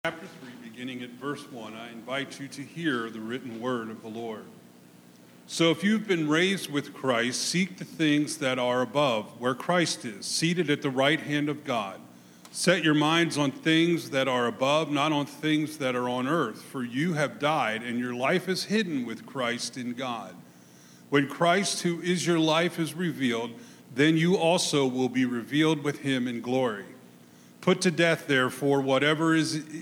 Chapter 3, beginning at verse 1, I invite you to hear the written word of the Lord. So if you've been raised with Christ, seek the things that are above, where Christ is, seated at the right hand of God. Set your minds on things that are above, not on things that are on earth, for you have died, and your life is hidden with Christ in God. When Christ, who is your life, is revealed, then you also will be revealed with him in glory. Put to death, therefore, whatever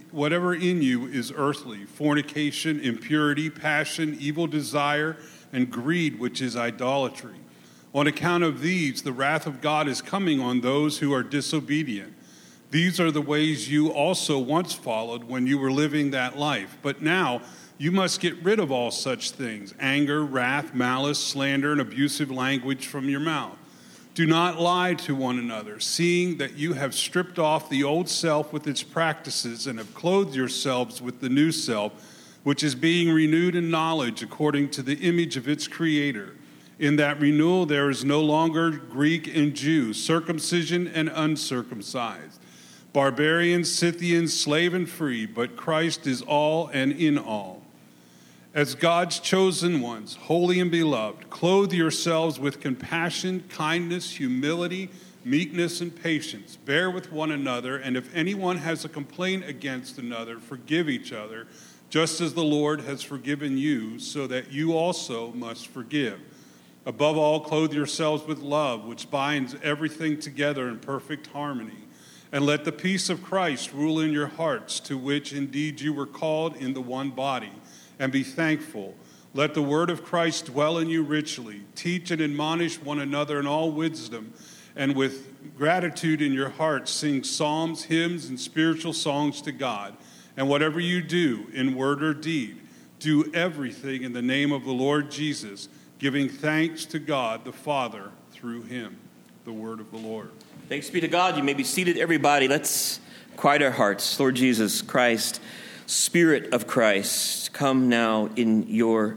in you is earthly, fornication, impurity, passion, evil desire, and greed, which is idolatry. On account of these, the wrath of God is coming on those who are disobedient. These are the ways you also once followed when you were living that life. But now you must get rid of all such things: anger, wrath, malice, slander, and abusive language from your mouth. Do not lie to one another, seeing that you have stripped off the old self with its practices and have clothed yourselves with the new self, which is being renewed in knowledge according to the image of its creator. In that renewal there is no longer Greek and Jew, circumcision and uncircumcised, barbarian, Scythian, slave and free, but Christ is all and in all. As God's chosen ones, holy and beloved, clothe yourselves with compassion, kindness, humility, meekness, and patience. Bear with one another, and if anyone has a complaint against another, forgive each other, just as the Lord has forgiven you, so that you also must forgive. Above all, clothe yourselves with love, which binds everything together in perfect harmony. And let the peace of Christ rule in your hearts, to which indeed you were called in the one body. And be thankful. Let the word of Christ dwell in you richly. Teach and admonish one another in all wisdom, and with gratitude in your hearts sing psalms, hymns, and spiritual songs to God. And whatever you do, in word or deed, do everything in the name of the Lord Jesus, giving thanks to God the Father through him. The word of the Lord. Thanks be to God. You may be seated, everybody. Let's quiet our hearts. Lord Jesus Christ, Spirit of Christ, come now in your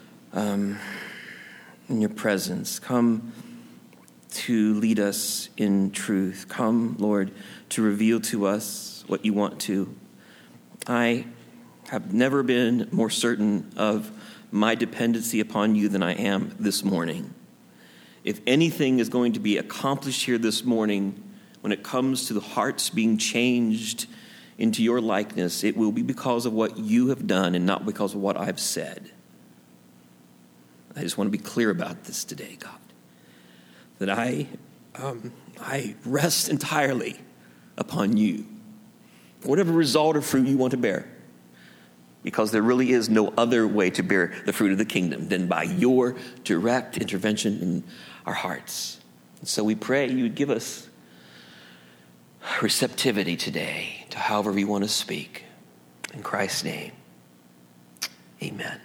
presence. Come to lead us in truth. Come, Lord, to reveal to us what you want to. I have never been more certain of my dependency upon you than I am this morning. If anything is going to be accomplished here this morning when it comes to the hearts being changed into your likeness, it will be because of what you have done and not because of what I've said. I just want to be clear about this today, God, that I rest entirely upon you, whatever result or fruit you want to bear, because there really is no other way to bear the fruit of the kingdom than by your direct intervention in our hearts. And so we pray you would give us receptivity today to however you want to speak. In Christ's name, amen.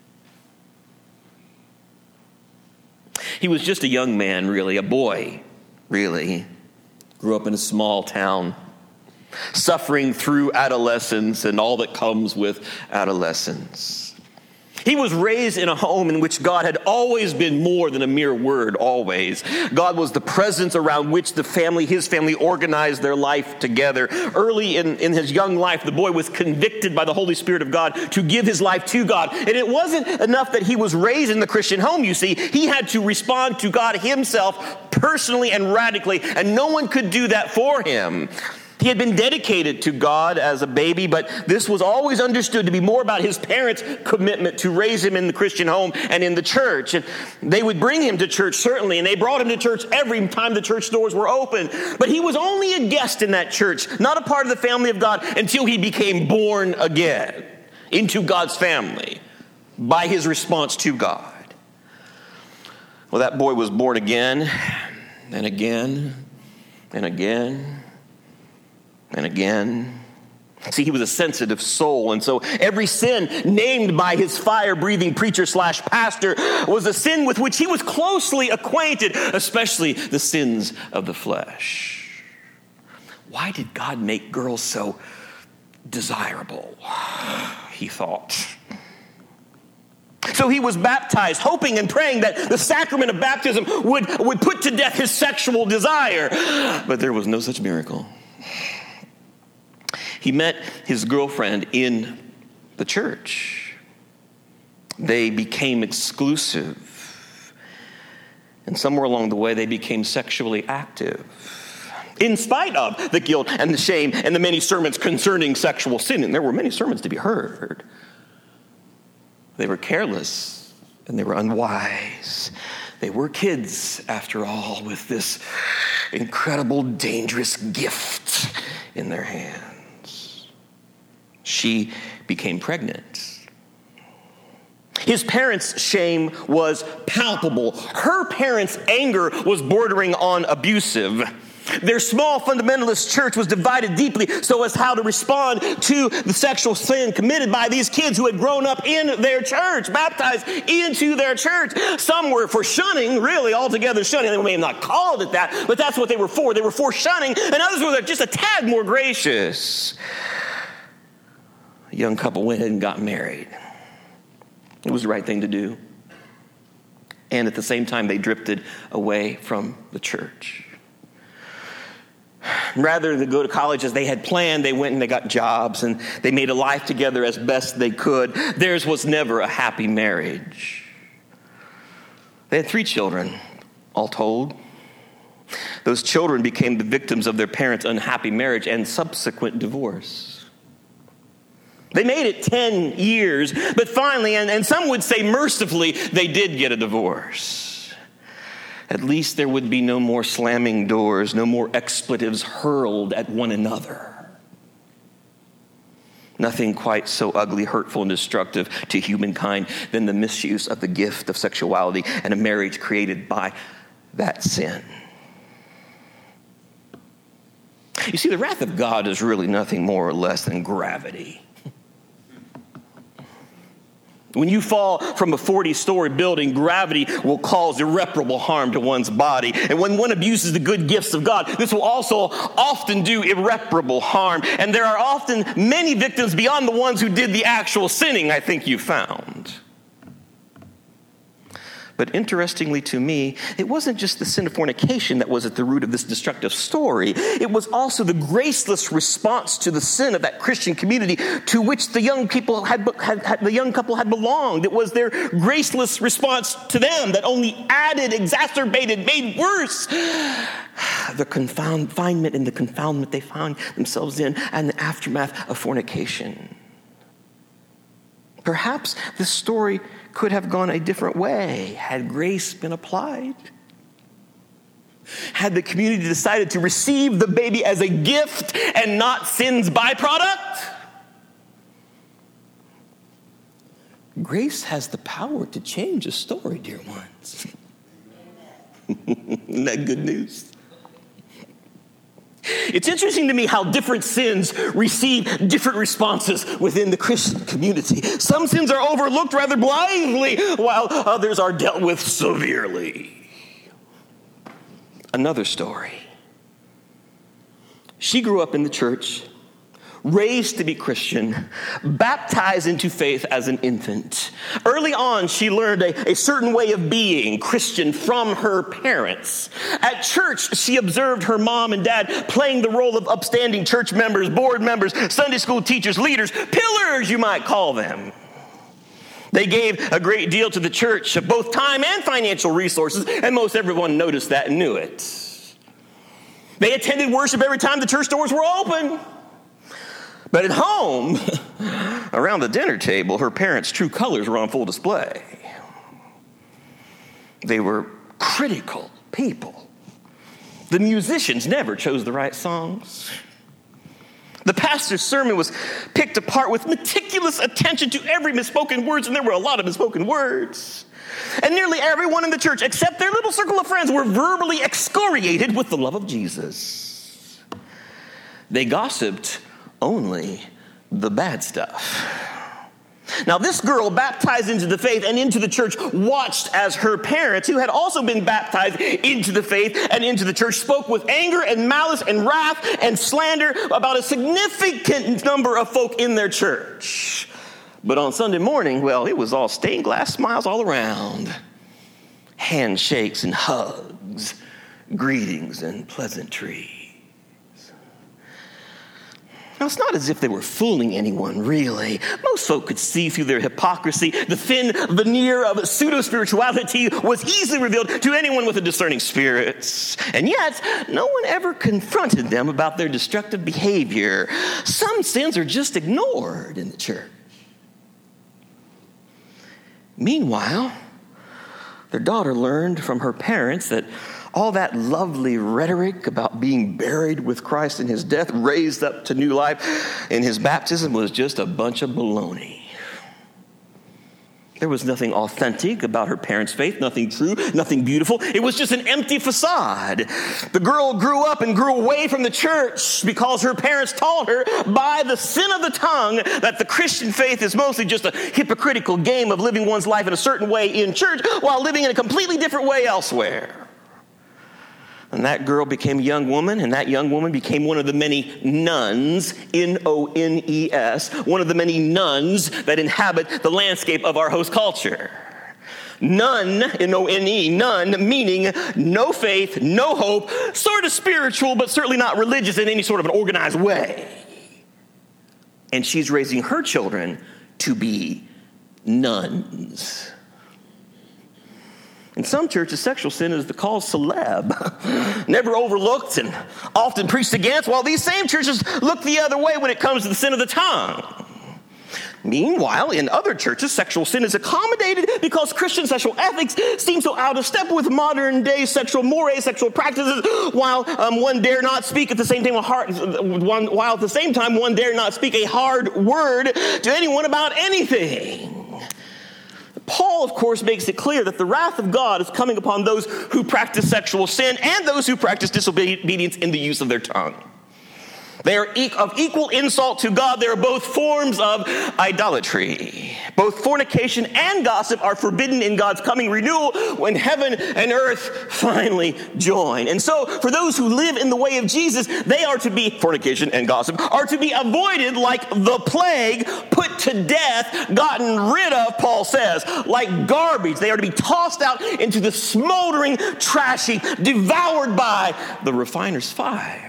He was just a young man, really, a boy, really. Grew up in a small town, suffering through adolescence and all that comes with adolescence. He was raised in a home in which God had always been more than a mere word, always. God was the presence around which his family organized their life together. Early in his young life, the boy was convicted by the Holy Spirit of God to give his life to God. And it wasn't enough that he was raised in the Christian home, you see. He had to respond to God himself personally and radically, and no one could do that for him. He had been dedicated to God as a baby, but this was always understood to be more about his parents' commitment to raise him in the Christian home and in the church. And they would bring him to church, certainly, and they brought him to church every time the church doors were open. But he was only a guest in that church, not a part of the family of God, until he became born again into God's family by his response to God. Well, that boy was born again and again and again and again. See, he was a sensitive soul, and so every sin named by his fire-breathing preacher/pastor was a sin with which he was closely acquainted, especially the sins of the flesh. Why did God make girls so desirable? He thought. So he was baptized, hoping and praying that the sacrament of baptism would put to death his sexual desire. But there was no such miracle. he met his girlfriend in the church. They became exclusive. And somewhere along the way, they became sexually active. In spite of the guilt and the shame and the many sermons concerning sexual sin, and there were many sermons to be heard, they were careless and they were unwise. They were kids, after all, with this incredible, dangerous gift in their hands. She became pregnant. His parents' shame was palpable. Her parents' anger was bordering on abusive. Their small fundamentalist church was divided deeply so as how to respond to the sexual sin committed by these kids who had grown up in their church, baptized into their church. Some were for shunning, really altogether shunning. They may have not called it that, but that's what they were for. They were for shunning, and others were just a tad more gracious. A young couple went and got married. It was the right thing to do. And at the same time, they drifted away from the church. Rather than go to college as they had planned, they went and they got jobs and they made a life together as best they could. Theirs was never a happy marriage. They had 3 children, all told. Those children became the victims of their parents' unhappy marriage and subsequent divorce. They made it 10 years, but finally, and some would say mercifully, they did get a divorce. At least there would be no more slamming doors, no more expletives hurled at one another. Nothing quite so ugly, hurtful, and destructive to humankind than the misuse of the gift of sexuality and a marriage created by that sin. You see, the wrath of God is really nothing more or less than gravity. When you fall from a 40-story building, gravity will cause irreparable harm to one's body. And when one abuses the good gifts of God, this will also often do irreparable harm. And there are often many victims beyond the ones who did the actual sinning, I think you found. But interestingly to me, it wasn't just the sin of fornication that was at the root of this destructive story. It was also the graceless response to the sin of that Christian community to which the young couple had belonged. It was their graceless response to them that only added, exacerbated, made worse the confinement and the confoundment they found themselves in and the aftermath of fornication. Perhaps this story could have gone a different way had grace been applied. Had the community decided to receive the baby as a gift and not sin's byproduct. Grace has the power to change a story, dear ones. Isn't that good news? It's interesting to me how different sins receive different responses within the Christian community. Some sins are overlooked rather blithely, while others are dealt with severely. Another story. She grew up in the church, raised to be Christian, baptized into faith as an infant. Early on, she learned a certain way of being Christian from her parents. At church, she observed her mom and dad playing the role of upstanding church members, board members, Sunday school teachers, leaders, pillars, you might call them. They gave a great deal to the church of both time and financial resources, and most everyone noticed that and knew it. They attended worship every time the church doors were open. But at home, around the dinner table, her parents' true colors were on full display. They were critical people. The musicians never chose the right songs. The pastor's sermon was picked apart with meticulous attention to every misspoken words, and there were a lot of misspoken words. And nearly everyone in the church, except their little circle of friends, were verbally excoriated with the love of Jesus. They gossiped only the bad stuff. Now, this girl, baptized into the faith and into the church, watched as her parents, who had also been baptized into the faith and into the church, spoke with anger and malice and wrath and slander about a significant number of folk in their church. But on Sunday morning, well, it was all stained glass smiles all around. Handshakes and hugs, greetings and pleasantries. Now, it's not as if they were fooling anyone, really. Most folk could see through their hypocrisy. The thin veneer of pseudo-spirituality was easily revealed to anyone with a discerning spirit. And yet, no one ever confronted them about their destructive behavior. Some sins are just ignored in the church. Meanwhile, their daughter learned from her parents that all that lovely rhetoric about being buried with Christ in his death, raised up to new life in his baptism, was just a bunch of baloney. There was nothing authentic about her parents' faith, nothing true, nothing beautiful. It was just an empty facade. The girl grew up and grew away from the church because her parents taught her by the sin of the tongue that the Christian faith is mostly just a hypocritical game of living one's life in a certain way in church while living in a completely different way elsewhere. And that girl became a young woman, and that young woman became one of the many nuns, N-O-N-E-S, one of the many nuns that inhabit the landscape of our host culture. Nun, N-O-N-E, nun, meaning no faith, no hope, sort of spiritual, but certainly not religious in any sort of an organized way. And she's raising her children to be nuns. In some churches, sexual sin is the cause celeb, never overlooked and often preached against, while these same churches look the other way when it comes to the sin of the tongue. Meanwhile, in other churches, sexual sin is accommodated because Christian sexual ethics seem so out of step with modern-day sexual mores, sexual practices, while one dare not speak at the same time while at the same time one dare not speak a hard word to anyone about anything. Paul, of course, makes it clear that the wrath of God is coming upon those who practice sexual sin and those who practice disobedience in the use of their tongue. They are of equal insult to God. They are both forms of idolatry. Both fornication and gossip are forbidden in God's coming renewal when heaven and earth finally join. And so, for those who live in the way of Jesus, they are to be, fornication and gossip, are to be avoided like the plague, put to death, gotten rid of, Paul says, like garbage. They are to be tossed out into the smoldering trash heap, devoured by the refiner's fire.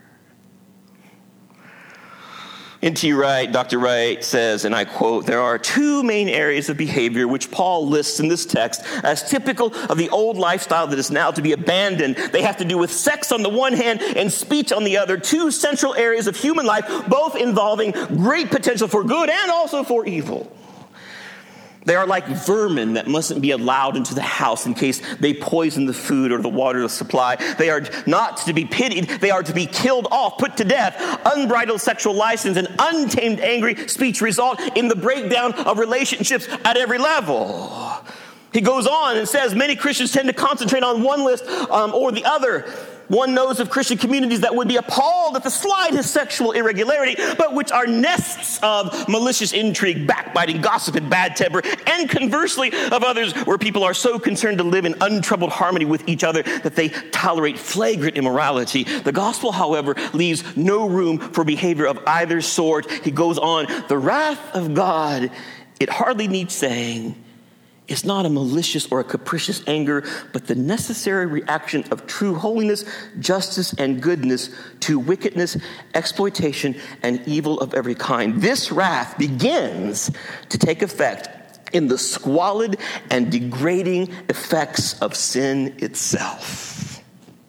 N.T. Wright, Dr. Wright says, and I quote, "There are two main areas of behavior which Paul lists in this text as typical of the old lifestyle that is now to be abandoned. They have to do with sex on the one hand and speech on the other, two central areas of human life, both involving great potential for good and also for evil. They are like vermin that mustn't be allowed into the house in case they poison the food or the water supply. They are not to be pitied. They are to be killed off, put to death. Unbridled sexual license and untamed angry speech result in the breakdown of relationships at every level." He goes on and says, many Christians tend to concentrate on one list or the other. One knows of Christian communities that would be appalled at the slightest sexual irregularity, but which are nests of malicious intrigue, backbiting, gossip, and bad temper. And conversely, of others where people are so concerned to live in untroubled harmony with each other that they tolerate flagrant immorality. The gospel, however, leaves no room for behavior of either sort. He goes on, the wrath of God, it hardly needs saying, it's not a malicious or a capricious anger, but the necessary reaction of true holiness, justice, and goodness to wickedness, exploitation, and evil of every kind. This wrath begins to take effect in the squalid and degrading effects of sin itself.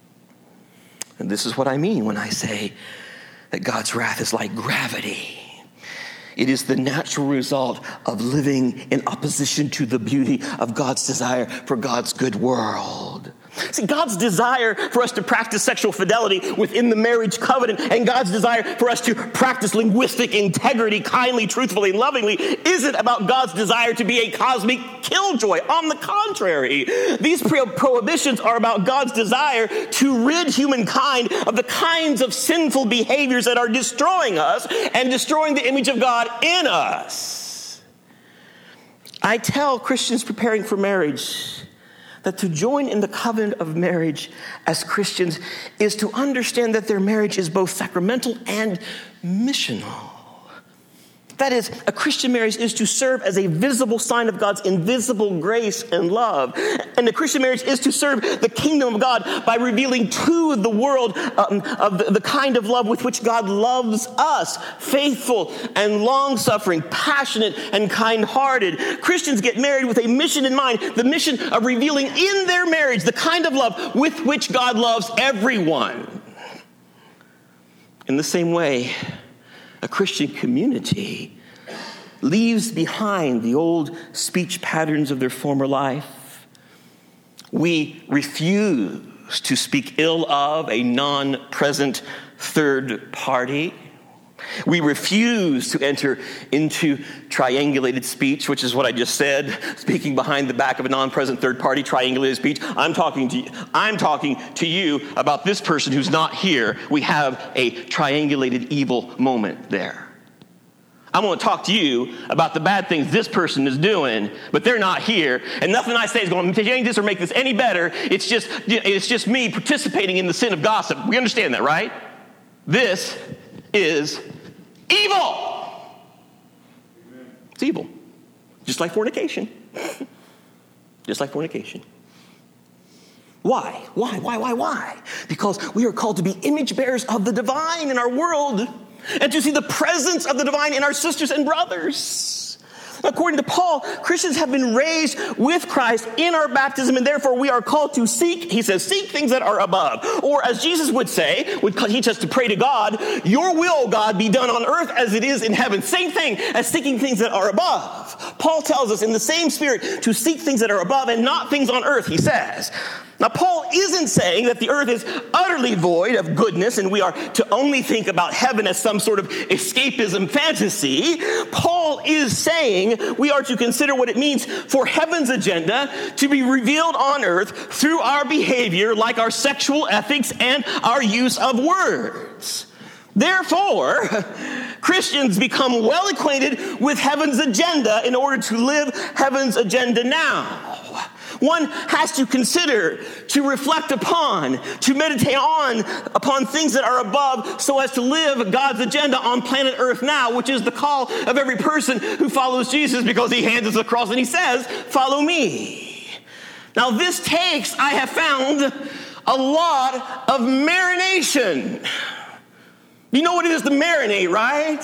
And this is what I mean when I say that God's wrath is like gravity. It is the natural result of living in opposition to the beauty of God's desire for God's good world. See, God's desire for us to practice sexual fidelity within the marriage covenant and God's desire for us to practice linguistic integrity kindly, truthfully, and lovingly isn't about God's desire to be a cosmic killjoy. On the contrary, these prohibitions are about God's desire to rid humankind of the kinds of sinful behaviors that are destroying us and destroying the image of God in us. I tell Christians preparing for marriage that to join in the covenant of marriage as Christians is to understand that their marriage is both sacramental and missional. That is, a Christian marriage is to serve as a visible sign of God's invisible grace and love. And a Christian marriage is to serve the kingdom of God by revealing to the world of the kind of love with which God loves us. Faithful and long-suffering, passionate and kind-hearted. Christians get married with a mission in mind, the mission of revealing in their marriage the kind of love with which God loves everyone. In the same way, a Christian community leaves behind the old speech patterns of their former life. We refuse to speak ill of a non-present third party. We refuse to enter into triangulated speech, which is what I just said, speaking behind the back of a non-present third party, triangulated speech. I'm talking to you about this person who's not here. We have a triangulated evil moment there. I'm going to talk to you about the bad things this person is doing, but they're not here, and nothing I say is going to change this or make this any better. It's just me participating in the sin of gossip. We understand that, right? This is evil. It's evil. Just like fornication. Just like fornication. Why? Why? Because we are called to be image bearers of the divine in our world and to see the presence of the divine in our sisters and brothers. According to Paul, Christians have been raised with Christ in our baptism, and therefore we are called to seek, he says, seek things that are above. Or as Jesus would say, would teach us to pray to God, your will, God, be done on earth as it is in heaven. Same thing as seeking things that are above. Paul tells us in the same spirit to seek things that are above and not things on earth, he says. Now, Paul isn't saying that the earth is utterly void of goodness and we are to only think about heaven as some sort of escapism fantasy. Paul is saying we are to consider what it means for heaven's agenda to be revealed on earth through our behavior, like our sexual ethics and our use of words. Therefore, Christians become well acquainted with heaven's agenda in order to live heaven's agenda now. One has to consider, to reflect upon, to meditate upon things that are above so as to live God's agenda on planet Earth now, which is the call of every person who follows Jesus, because he hands us the cross and he says, follow me. Now this takes, I have found, a lot of marination. You know what it is to marinate, right?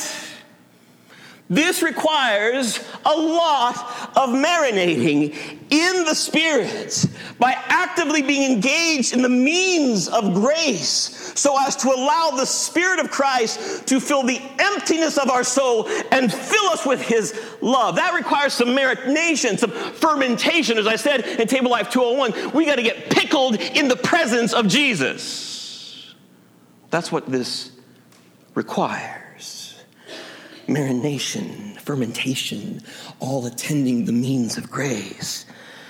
This requires a lot of marinating in the Spirit by actively being engaged in the means of grace so as to allow the Spirit of Christ to fill the emptiness of our soul and fill us with his love. That requires some marination, some fermentation. As I said in Table Life 201, we got to get pickled in the presence of Jesus. That's what this requires. Marination, fermentation, all attending the means of grace.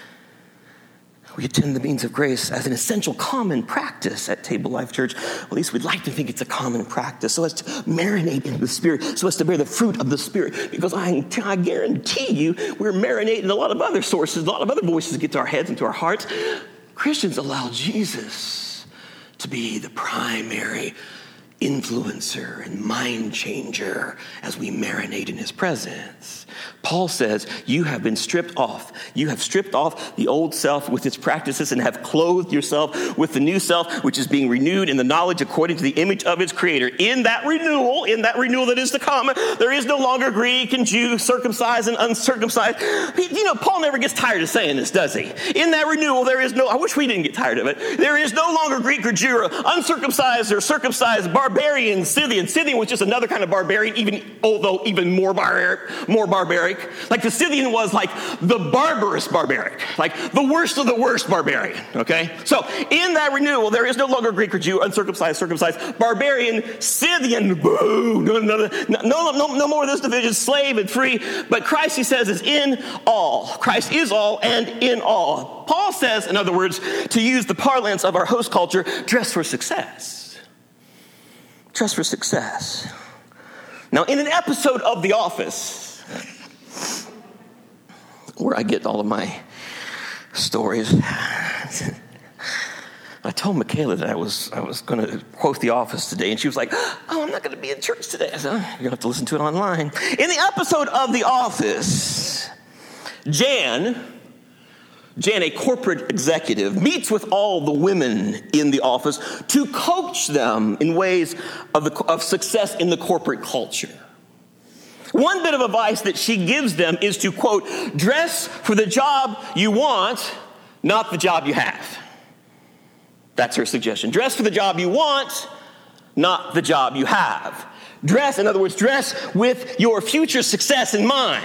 We attend the means of grace as an essential common practice at Table Life Church. At least we'd like to think it's a common practice, so as to marinate in the Spirit, so as to bear the fruit of the Spirit. Because I guarantee you, we're marinating a lot of other sources, a lot of other voices get to our heads and to our hearts. Christians allow Jesus to be the primary influencer and mind changer as we marinate in his presence. Paul says, you have been stripped off. You have stripped off the old self with its practices and have clothed yourself with the new self, which is being renewed in the knowledge according to the image of its creator. In that renewal that is to come, there is no longer Greek and Jew, circumcised and uncircumcised. You know, Paul never gets tired of saying this, does he? In that renewal, there is no, I wish we didn't get tired of it. There is no longer Greek or Jew or uncircumcised or circumcised, barbarian, Scythian. Scythian was just another kind of barbarian, even more barbaric. Like the Scythian was like the barbarous barbaric, like the worst of the worst barbarian, okay? So in that renewal, there is no longer Greek or Jew, uncircumcised, circumcised, barbarian, Scythian, boo, no more of this division, slave and free. But Christ, he says, is in all. Christ is all and in all. Paul says, in other words, to use the parlance of our host culture, dress for success. Dress for success. Now, in an episode of The Office, where I get all of my stories, I told Michaela that I was going to quote The Office today, and she was like, oh, I'm not going to be in church today. I said, you're going to have to listen to it online. In the episode of The Office, Jan, a corporate executive, meets with all the women in the office to coach them in ways of success in the corporate culture. One bit of advice that she gives them is to, quote, dress for the job you want, not the job you have. That's her suggestion. Dress for the job you want, not the job you have. Dress, in other words, dress with your future success in mind.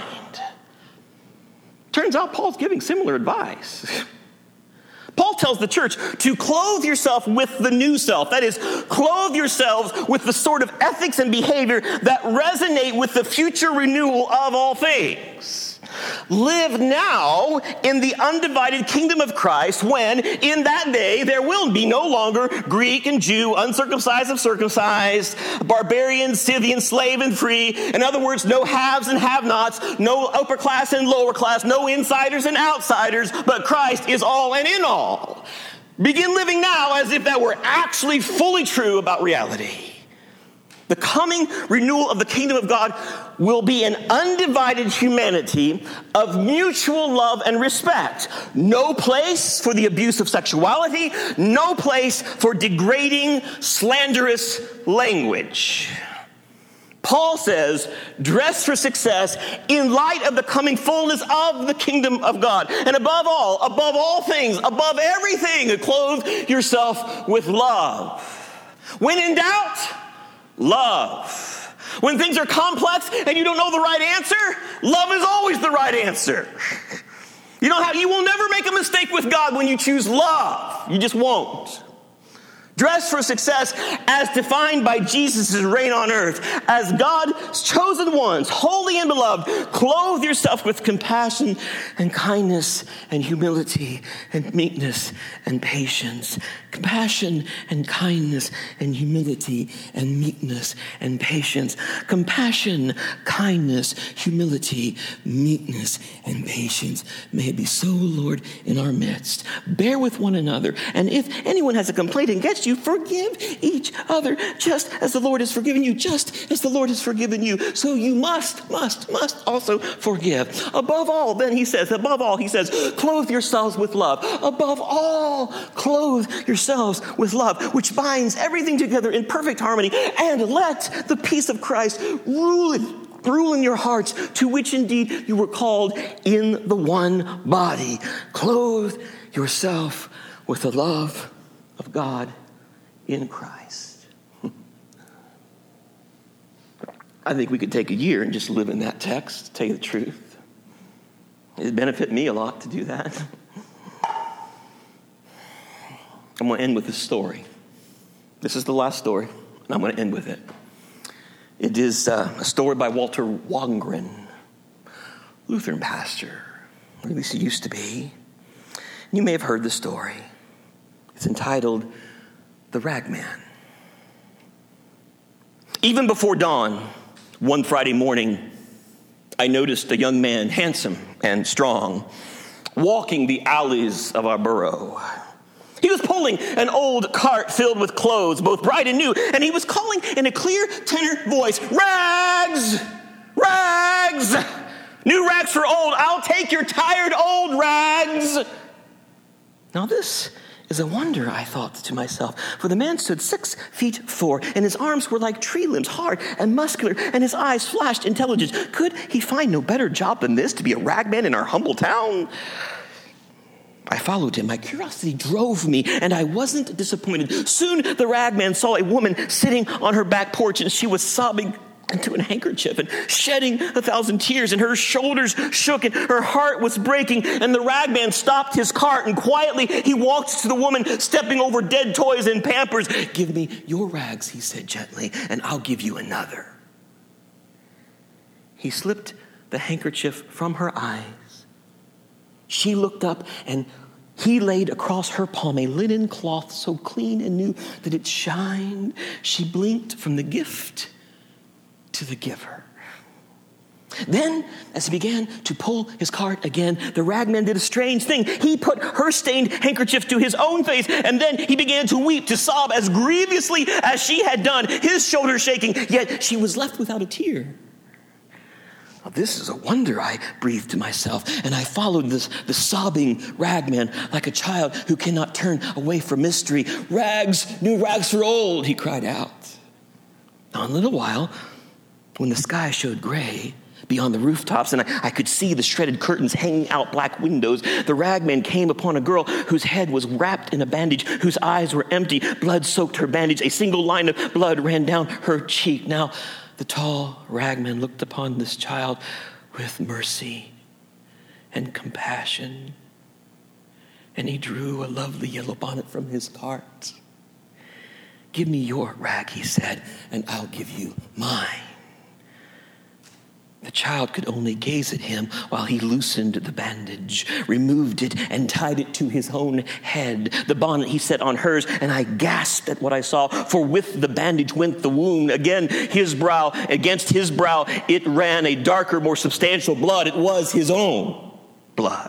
Turns out Paul's giving similar advice. Paul tells the church to clothe yourself with the new self. That is, clothe yourselves with the sort of ethics and behavior that resonate with the future renewal of all things. Live now in the undivided kingdom of Christ when, in that day, there will be no longer Greek and Jew, uncircumcised and circumcised, barbarian, Scythian, slave and free. In other words, no haves and have-nots, no upper class and lower class, no insiders and outsiders, but Christ is all and in all. Begin living now as if that were actually fully true about reality. The coming renewal of the kingdom of God will be an undivided humanity of mutual love and respect. No place for the abuse of sexuality, no place for degrading, slanderous language. Paul says, dress for success in light of the coming fullness of the kingdom of God. And above all things, above everything, clothe yourself with love. When in doubt, love. When things are complex and you don't know the right answer, love is always the right answer. You will never make a mistake with God when you choose love. You just won't. Dress for success as defined by Jesus' reign on earth. As God's chosen ones, holy and beloved, clothe yourself with compassion and kindness and humility and meekness and patience. Compassion and kindness and humility and meekness and patience. Compassion, kindness, humility, meekness, and patience. May it be so, Lord, in our midst. Bear with one another. And if anyone has a complaint against you, forgive each other just as the Lord has forgiven you, just as the Lord has forgiven you. So you must also forgive. Above all, he says, clothe yourselves with love. Above all, clothe yourselves with love, which binds everything together in perfect harmony. And let the peace of Christ rule in your hearts, to which indeed you were called in the one body. Clothe yourself with the love of God in Christ. I think we could take a year and just live in that text, to tell you the truth. It'd benefit me a lot to do that. I'm going to end with this story. This is the last story, and I'm going to end with it. It is a story by Walter Wangerin, Lutheran pastor, or at least he used to be. You may have heard the story. It's entitled The Ragman. Even before dawn, one Friday morning, I noticed a young man, handsome and strong, walking the alleys of our borough. He was pulling an old cart filled with clothes, both bright and new, and he was calling in a clear tenor voice, "Rags! Rags! New rags for old. I'll take your tired old rags." Now this is a wonder, I thought to myself, for the man stood 6'4", and his arms were like tree limbs, hard and muscular, and his eyes flashed intelligence. Could he find no better job than this, to be a ragman in our humble town? I followed him. My curiosity drove me, and I wasn't disappointed. Soon the ragman saw a woman sitting on her back porch, and she was sobbing into a handkerchief and shedding 1,000 tears, and her shoulders shook, and her heart was breaking. And the ragman stopped his cart, and quietly he walked to the woman, stepping over dead toys and Pampers. "Give me your rags," he said gently, "and I'll give you another." He slipped the handkerchief from her eyes. She looked up, and he laid across her palm a linen cloth so clean and new that it shined. She blinked from the gift to the giver. Then, as he began to pull his cart again, the ragman did a strange thing. He put her stained handkerchief to his own face, and then he began to weep, to sob as grievously as she had done, his shoulders shaking, yet she was left without a tear. "Oh, this is a wonder," I breathed to myself, and I followed the sobbing ragman like a child who cannot turn away from mystery. "Rags, new rags for old," he cried out. Now, in a little while, when the sky showed gray beyond the rooftops and I could see the shredded curtains hanging out black windows, the ragman came upon a girl whose head was wrapped in a bandage, whose eyes were empty. Blood soaked her bandage. A single line of blood ran down her cheek. Now, the tall ragman looked upon this child with mercy and compassion, and he drew a lovely yellow bonnet from his cart. "Give me your rag," he said, "and I'll give you mine." The child could only gaze at him while he loosened the bandage, removed it, and tied it to his own head. The bonnet he set on hers, and I gasped at what I saw, for with the bandage went the wound. Again, against his brow, it ran a darker, more substantial blood. It was his own blood.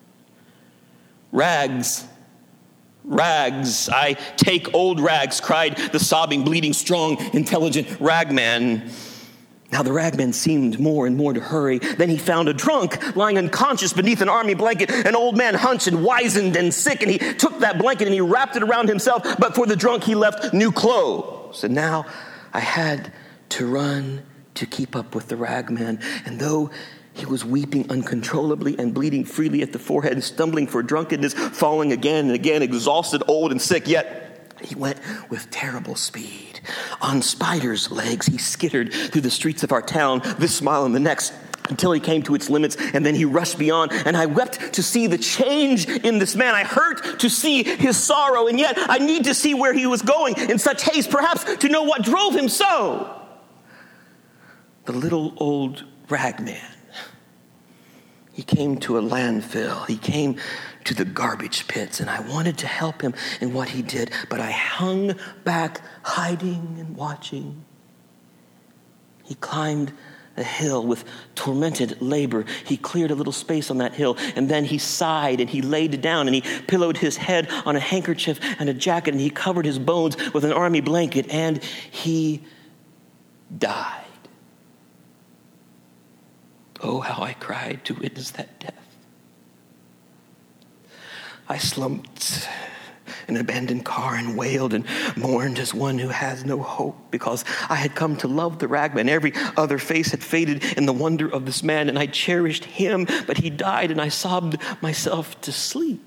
"Rags, rags, I take old rags," cried the sobbing, bleeding, strong, intelligent ragman. Now the ragman seemed more and more to hurry. Then he found a drunk lying unconscious beneath an army blanket, an old man hunched and wizened and sick, and he took that blanket and he wrapped it around himself, but for the drunk he left new clothes. And now I had to run to keep up with the ragman, and though he was weeping uncontrollably and bleeding freely at the forehead and stumbling for drunkenness, falling again and again, exhausted, old, and sick, yet he went with terrible speed. On spider's legs, he skittered through the streets of our town, this mile and the next, until he came to its limits, and then he rushed beyond, and I wept to see the change in this man. I hurt to see his sorrow, and yet I need to see where he was going in such haste, perhaps to know what drove him so. The little old ragman, he came to a landfill. He came to the garbage pits, and I wanted to help him in what he did, but I hung back, hiding and watching. He climbed a hill with tormented labor. He cleared a little space on that hill, and then he sighed, and he laid down, and he pillowed his head on a handkerchief and a jacket, and he covered his bones with an army blanket, and he died. Oh, how I cried to witness that death. I slumped in an abandoned car and wailed and mourned as one who has no hope, because I had come to love the ragman. Every other face had faded in the wonder of this man, and I cherished him, but he died, and I sobbed myself to sleep.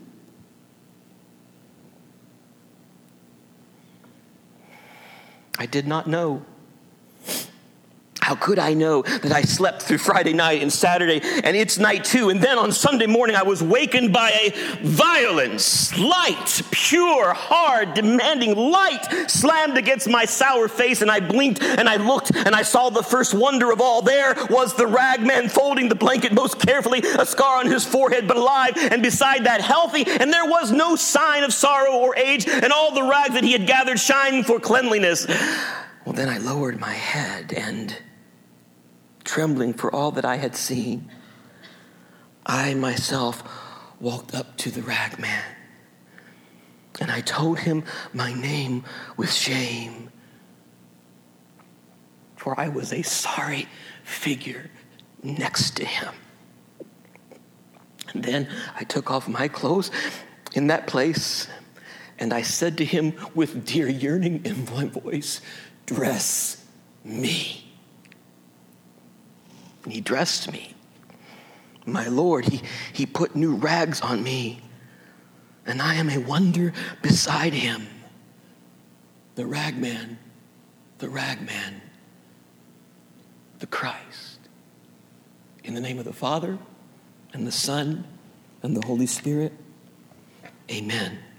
I did not know. How could I know that I slept through Friday night and Saturday and its night too? And then on Sunday morning, I was wakened by a violence. Light, pure, hard, demanding light slammed against my sour face, and I blinked and I looked and I saw the first wonder of all. There was the ragman folding the blanket most carefully, a scar on his forehead but alive, and beside that healthy, and there was no sign of sorrow or age, and all the rags that he had gathered shining for cleanliness. Well, then I lowered my head and, trembling for all that I had seen, I myself walked up to the ragman, and I told him my name with shame, for I was a sorry figure next to him. And then I took off my clothes in that place, and I said to him with dear yearning in my voice, "Dress me." And he dressed me. My Lord, he put new rags on me, and I am a wonder beside him. The ragman, the Christ. In the name of the Father, and the Son, and the Holy Spirit, amen.